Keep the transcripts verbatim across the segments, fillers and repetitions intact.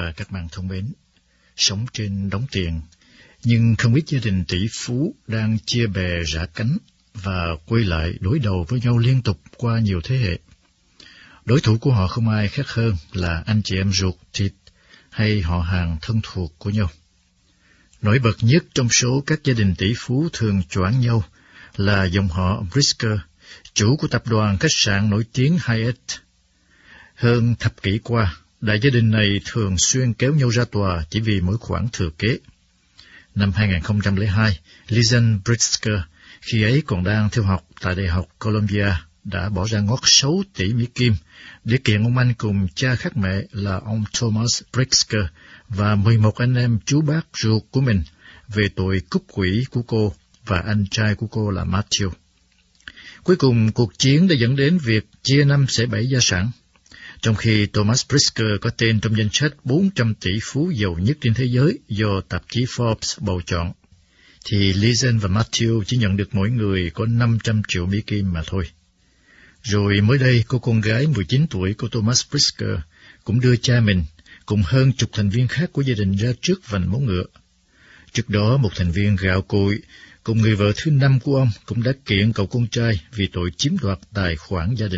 và các bạn thân mến, sống trên đống tiền, nhưng không ít gia đình tỷ phú đang chia bè rã cánh và quay lại đối đầu với nhau liên tục qua nhiều thế hệ. Đối thủ của họ không ai khác hơn là anh chị em ruột thịt hay họ hàng thân thuộc của nhau. Nổi bật nhất trong số các gia đình tỷ phú thường choảng nhau là dòng họ Brisker, chủ của tập đoàn khách sạn nổi tiếng Hyatt. Hơn thập kỷ qua, đại gia đình này thường xuyên kéo nhau ra tòa chỉ vì mỗi khoản thừa kế. Năm hai không không hai, Lizen Brisker, khi ấy còn đang theo học tại Đại học Columbia, đã bỏ ra ngót sáu tỷ Mỹ Kim để kiện ông anh cùng cha khác mẹ là ông Thomas Brisker và mười một anh em chú bác ruột của mình về tội cướp quỹ của cô và anh trai của cô là Matthew. Cuối cùng, cuộc chiến đã dẫn đến việc chia năm xẻ bảy gia sản. Trong khi Thomas Brisker có tên trong danh sách bốn trăm tỷ phú giàu nhất trên thế giới do tạp chí Forbes bầu chọn, thì Lizen và Matthew chỉ nhận được mỗi người có năm trăm triệu Mỹ Kim mà thôi. Rồi mới đây, cô con gái mười chín tuổi của Thomas Brisker cũng đưa cha mình cùng hơn chục thành viên khác của gia đình ra trước vành móng ngựa. Trước đó, một thành viên gạo cội cùng người vợ thứ năm của ông cũng đã kiện cậu con trai vì tội chiếm đoạt tài khoản gia đình.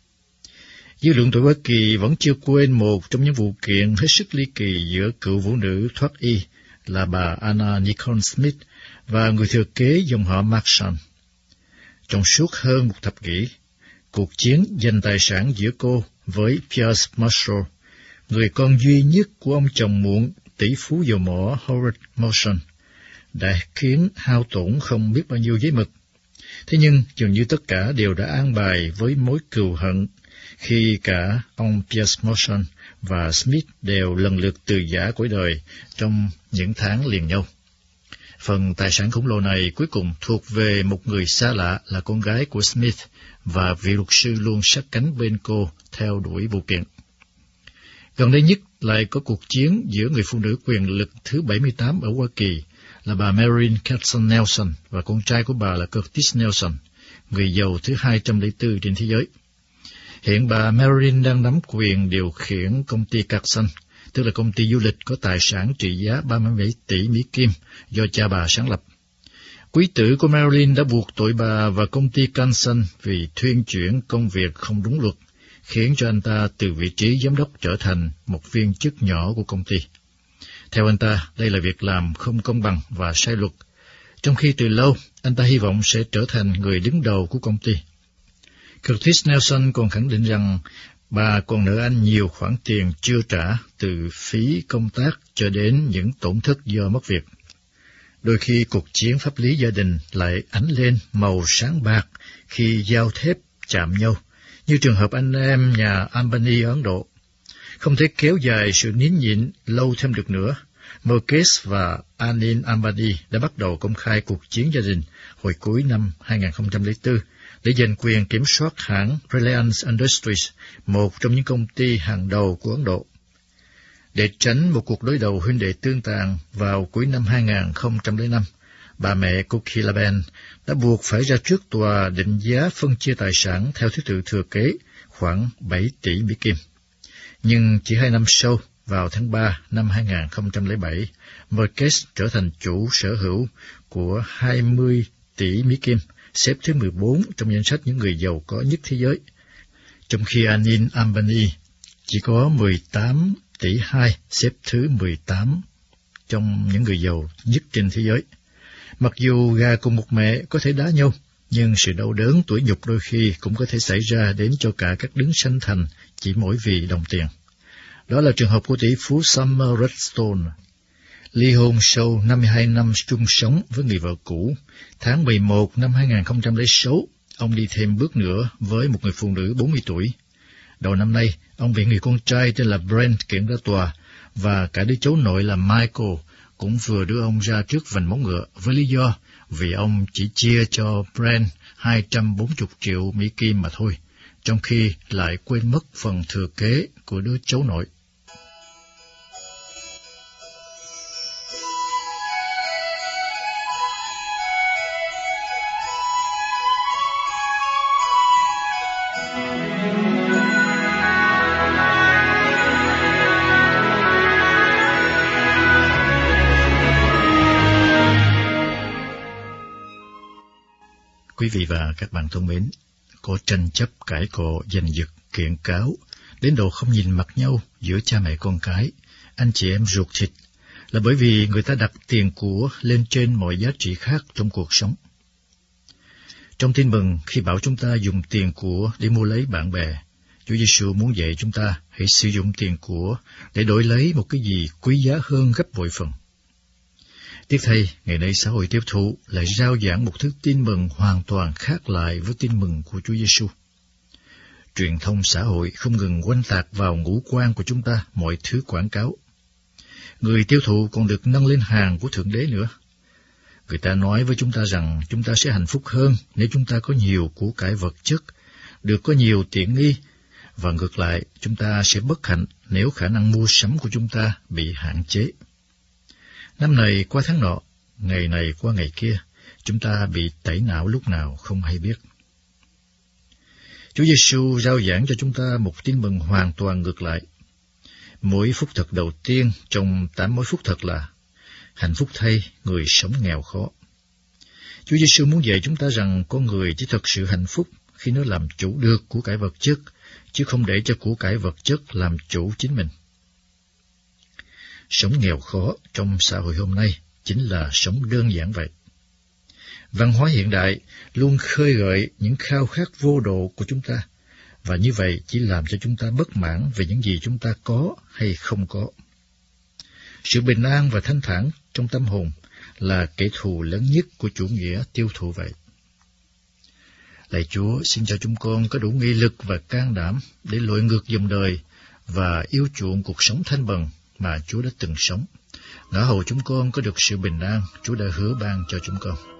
Dư luận tuổi Hoa Kỳ vẫn chưa quên một trong những vụ kiện hết sức ly kỳ giữa cựu vũ nữ thoát y là bà Anna Nicole Smith và người thừa kế dòng họ Marshall. Trong suốt hơn một thập kỷ, cuộc chiến giành tài sản giữa cô với Pierce Marshall, người con duy nhất của ông chồng muộn tỷ phú dầu mỏ Howard Marshall, đã khiến hao tổn không biết bao nhiêu giấy mực. Thế nhưng dường như tất cả đều đã an bài với mối cừu hận khi cả ông Pierce Marshall và Smith đều lần lượt từ giã cõi đời trong những tháng liền nhau. Phần tài sản khổng lồ này cuối cùng thuộc về một người xa lạ là con gái của Smith và vị luật sư luôn sát cánh bên cô theo đuổi vụ kiện. Gần đây nhất lại có cuộc chiến giữa người phụ nữ quyền lực thứ bảy mươi tám ở Hoa Kỳ là bà Marilyn Kelson Nelson và con trai của bà là Curtis Nelson, người giàu thứ hai trăm lẻ bốn trên thế giới. Hiện bà Marilyn đang nắm quyền điều khiển công ty Carson, tức là công ty du lịch có tài sản trị giá ba mươi bảy tỷ Mỹ Kim do cha bà sáng lập. Quý tử của Marilyn đã buộc tội bà và công ty Carson vì thuyên chuyển công việc không đúng luật, khiến cho anh ta từ vị trí giám đốc trở thành một viên chức nhỏ của công ty. Theo anh ta, đây là việc làm không công bằng và sai luật, trong khi từ lâu anh ta hy vọng sẽ trở thành người đứng đầu của công ty. Curtis Nelson còn khẳng định rằng bà còn nợ anh nhiều khoản tiền chưa trả, từ phí công tác cho đến những tổn thất do mất việc. Đôi khi cuộc chiến pháp lý gia đình lại ánh lên màu sáng bạc khi dao thép chạm nhau, như trường hợp anh em nhà Ambani ở Ấn Độ. Không thể kéo dài sự nín nhịn lâu thêm được nữa. Mukesh và Anil Ambani đã bắt đầu công khai cuộc chiến gia đình hồi cuối năm hai không không bốn để giành quyền kiểm soát hãng Reliance Industries, một trong những công ty hàng đầu của Ấn Độ. Để tránh một cuộc đối đầu huynh đệ tương tàn vào cuối năm hai không không năm, bà mẹ của Kilaben đã buộc phải ra trước tòa định giá phân chia tài sản theo thứ tự thừa kế khoảng bảy tỷ Mỹ Kim. Nhưng chỉ hai năm sau, vào tháng ba năm hai không không bảy, Mukesh trở thành chủ sở hữu của hai mươi tỷ Mỹ Kim, xếp thứ mười bốn trong danh sách những người giàu có nhất thế giới, trong khi Anil Ambani chỉ có mười tám tỷ hai, xếp thứ mười tám trong những người giàu nhất trên thế giới. Mặc dù gà cùng một mẹ có thể đá nhau, nhưng sự đau đớn tủi nhục đôi khi cũng có thể xảy ra đến cho cả các đấng sanh thành chỉ mỗi vì đồng tiền. Đó là trường hợp của tỷ phú Summer Redstone. Ly hôn sau năm mươi hai năm chung sống với người vợ cũ, tháng mười một năm hai không không sáu, ông đi thêm bước nữa với một người phụ nữ bốn mươi tuổi. Đầu năm nay, ông bị người con trai tên là Brent kiện ra tòa, và cả đứa cháu nội là Michael cũng vừa đưa ông ra trước vành móng ngựa với lý do vì ông chỉ chia cho Brent hai trăm bốn mươi triệu Mỹ Kim mà thôi, trong khi lại quên mất phần thừa kế của đứa cháu nội. Quý vị và các bạn thân mến, có tranh chấp cãi cọ, giành giật, kiện cáo, đến độ không nhìn mặt nhau giữa cha mẹ con cái, anh chị em ruột thịt, là bởi vì người ta đặt tiền của lên trên mọi giá trị khác trong cuộc sống. Trong Tin Mừng, khi bảo chúng ta dùng tiền của để mua lấy bạn bè, Chúa Giêsu muốn dạy chúng ta hãy sử dụng tiền của để đổi lấy một cái gì quý giá hơn gấp bội phần. Tiếc thay, ngày nay xã hội tiếp thụ lại rao giảng một thứ tin mừng hoàn toàn khác lại với tin mừng của Chúa Giêsu. Truyền thông xã hội không ngừng quanh tạc vào ngũ quan của chúng ta mọi thứ quảng cáo. Người tiêu thụ còn được nâng lên hàng của Thượng Đế nữa. Người ta nói với chúng ta rằng chúng ta sẽ hạnh phúc hơn nếu chúng ta có nhiều của cải vật chất, được có nhiều tiện nghi, và ngược lại, chúng ta sẽ bất hạnh nếu khả năng mua sắm của chúng ta bị hạn chế. Năm này qua tháng nọ, ngày này qua ngày kia, chúng ta bị tẩy não lúc nào không hay biết. Chúa Giêsu rao giảng cho chúng ta một tin mừng hoàn toàn ngược lại. Mỗi phúc thật đầu tiên trong tám mối phúc thật là hạnh phúc thay người sống nghèo khó. Chúa Giêsu muốn dạy chúng ta rằng con người chỉ thật sự hạnh phúc khi nó làm chủ được của cải vật chất, chứ không để cho của cải vật chất làm chủ chính mình. Sống nghèo khó trong xã hội hôm nay chính là sống đơn giản vậy. Văn hóa hiện đại luôn khơi gợi những khao khát vô độ của chúng ta, và như vậy chỉ làm cho chúng ta bất mãn về những gì chúng ta có hay không có. Sự bình an và thanh thản trong tâm hồn là kẻ thù lớn nhất của chủ nghĩa tiêu thụ vậy. Lạy Chúa, xin cho chúng con có đủ nghị lực và can đảm để lội ngược dòng đời và yêu chuộng cuộc sống thanh bần mà Chúa đã từng sống. Ngõ hầu chúng con có được sự bình an Chúa đã hứa ban cho chúng con.